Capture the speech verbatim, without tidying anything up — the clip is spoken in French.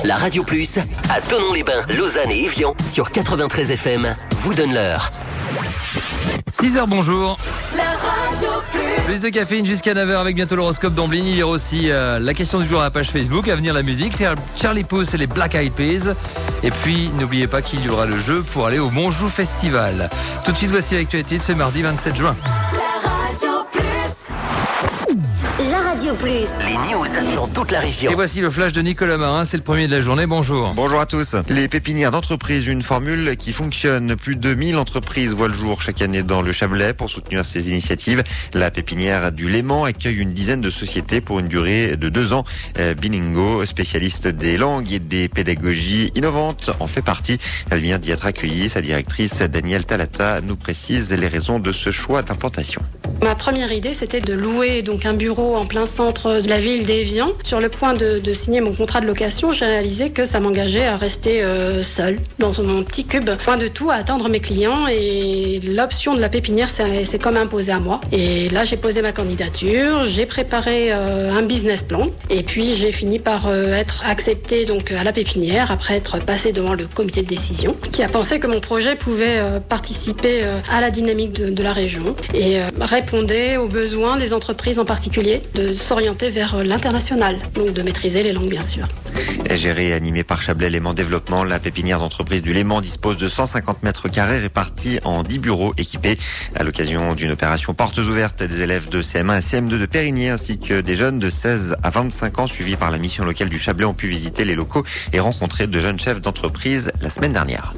La Radio Plus, à Thonon-les-Bains, Lausanne et Évian, sur quatre-vingt-treize F M, vous donne l'heure. six heures, bonjour. La Radio Plus. Plus de caféine jusqu'à neuf heures avec bientôt l'horoscope d'Amblin. Il y aura aussi euh, la question du jour à la page Facebook. À venir la musique, Charlie Puth et les Black Eyed Peas. Et puis, n'oubliez pas qu'il y aura le jeu pour aller au Bonjou Festival. Tout de suite, voici l'actualité de ce mardi vingt-sept juin. La Radio Plus. La Radio Plus. Les news dans toute la région. Et voici le flash de Nicolas Marin. C'est le premier de la journée. Bonjour. Bonjour à tous. Les pépinières d'entreprise, une formule qui fonctionne. Plus de mille entreprises voient le jour chaque année dans le Chablais pour soutenir ces initiatives. La pépinière du Léman accueille une dizaine de sociétés pour une durée de deux ans. Bilingo, spécialiste des langues et des pédagogies innovantes, en fait partie. Elle vient d'y être accueillie. Sa directrice, Danielle Talata, nous précise les raisons de ce choix d'implantation. Ma première idée, c'était de louer donc un bureau en plein centre de la ville d'Évian. Sur le point de, de signer mon contrat de location, j'ai réalisé que ça m'engageait à rester euh, seule dans mon petit cube, loin de tout, à attendre mes clients. Et l'option de la pépinière, c'est, c'est comme imposé à moi. Et là, j'ai posé ma candidature, j'ai préparé euh, un business plan, et puis j'ai fini par euh, être acceptée donc à la pépinière après être passée devant le comité de décision, qui a pensé que mon projet pouvait euh, participer euh, à la dynamique de, de la région et euh, répondait aux besoins des entreprises en particulier de s'orienter vers l'international, donc de maîtriser les langues bien sûr. Gérée et animée par Chablais Léman Développement, la pépinière d'entreprise du Léman dispose de cent cinquante mètres carrés répartis en dix bureaux équipés. À l'occasion d'une opération portes ouvertes, des élèves de C M un et C M deux de Périgny ainsi que des jeunes de seize à vingt-cinq ans suivis par la mission locale du Chablais ont pu visiter les locaux et rencontrer de jeunes chefs d'entreprise la semaine dernière.